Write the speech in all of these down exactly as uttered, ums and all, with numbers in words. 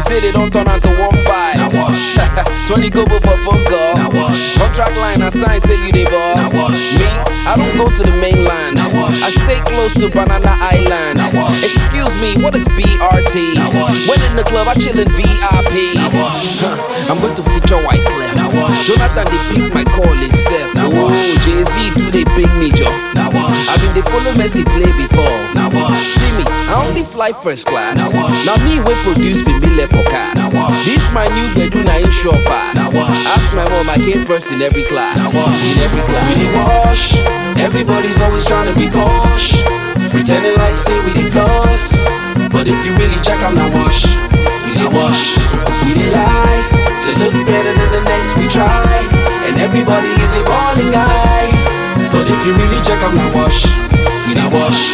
say they don't turn out to one five. Now wash. Twenty go for phone call. Now wash. Contract line and sign say you dey ball. Now wash. Me, I don't go to the mainland. Now wash. I stay close to Banana Island. Now wash. Excuse me, what is B R T? Now wash. When in the club, I chill in V I P. Now wash. Huh, I'm going to feature White Clef. Now wash. Jonathan they pick my call itself. Now Oh, wash. Jay-Z do they ping me, Joe. Now wash. I been they follow Messi play before. Now wash. See me, I only fly first class. Now wash. Now me we produce for me left for cast. Now wash. This my new bedroom, I ain't sure pass. Now wash. Ask my mom, I came first in every class. Now wash. In every class. We dey wash. Everybody's always trying to be posh, pretending like say we dey floss. But if you really check, I'm not wash. We dey wash. We dey lie to look better than the next we try. And everybody is a balling guy. But if you really check, I'm not wash. We dey wash.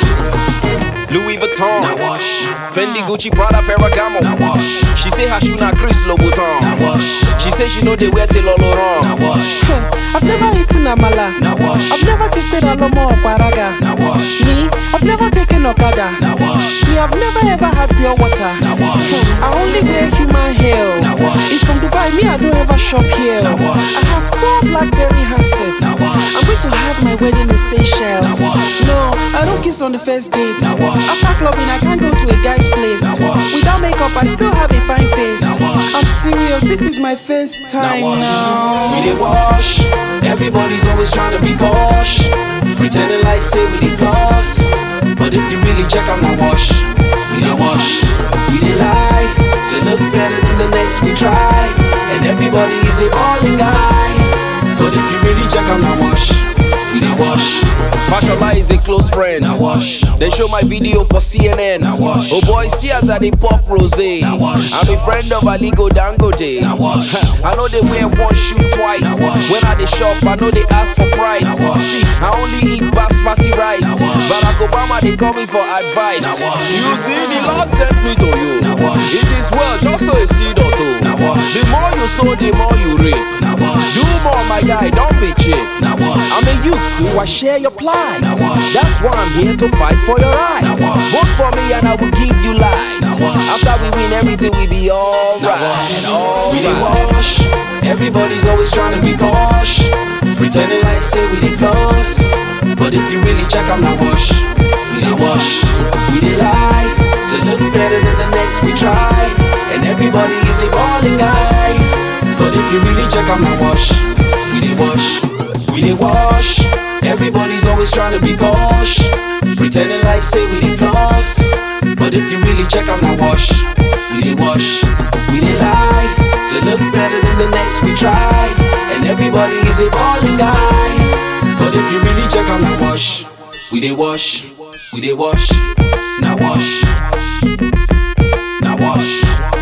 Louis Vuitton, Now wash. Fendi, Gucci, Prada, Ferragamo. Now wash. She say her shoe na Chris Louboutin. Now wash. She say she know they wear till all Now around. wash. I've never eaten amala. Now wash. I've never tasted alomo or paraga. Now wash. Me, I've never taken okada. Now wash. Me, I've never ever had pure water. Now wash. I only wear human hair. Now wash. It's from Dubai. Me, I don't ever shop here. Now wash. I have four BlackBerry handsets. Now wash. I'm going to have my wedding in Seychelles. Now wash. No, I don't kiss on the first date. Now wash. After clubbing, I can't go to a guy's place. Now wash. Without makeup, I still have a fine face. Now wash. I'm serious. This is my first Now time wash. now. We dey wash. Everybody's always trying to be posh, pretending like say we dey floss. But if you really check, I'm not wash. We dey wash. We dey lie to look better than the next we try. And everybody is a balling guy. But if you really check, I'm not wash. We dey wash. Fashola is a close friend. Now wash. They show my video for C N N. Now wash. Oh boy, see as I dey pop rosé. Now wash. I'm a friend of Aligo Dangote. Now wash. I know they wear one shoe twice. Now wash. When I dey shop, I know they ask for price. Now wash. See, I only eat basmati rice. Now wash. Barack Obama they call me for advice. Now wash. You see, the Lord sent me to you. Now wash. It is well, just so a seed or two. Now wash. The more you sow, the more you reap. Now wash. Do more, my guy, don't be cheap. Now wash. I'm a youth too, I share your plight. Now wash. That's why I'm here to fight for your right. Now wash. Vote for me and I will give you light. Now wash. After we win everything, we be alright. Now wash. All We dey right. wash. Everybody's always trying to be posh, pretending like say we dey floss. But if you really check, I'm not wash. We dey wash. We dey lie to look better than the next we try. And everybody is a balling guy. But if you really check, I'm not wash. We dey wash. We dey wash. Everybody's always trying to be posh, pretending like say we dey floss. But if you really check, I'm not wash. We dey wash. We dey lie to look better than the next we try. And everybody is a balling guy. But if you really check, I'm not wash. We dey wash. We dey wash. Now wash. Now wash.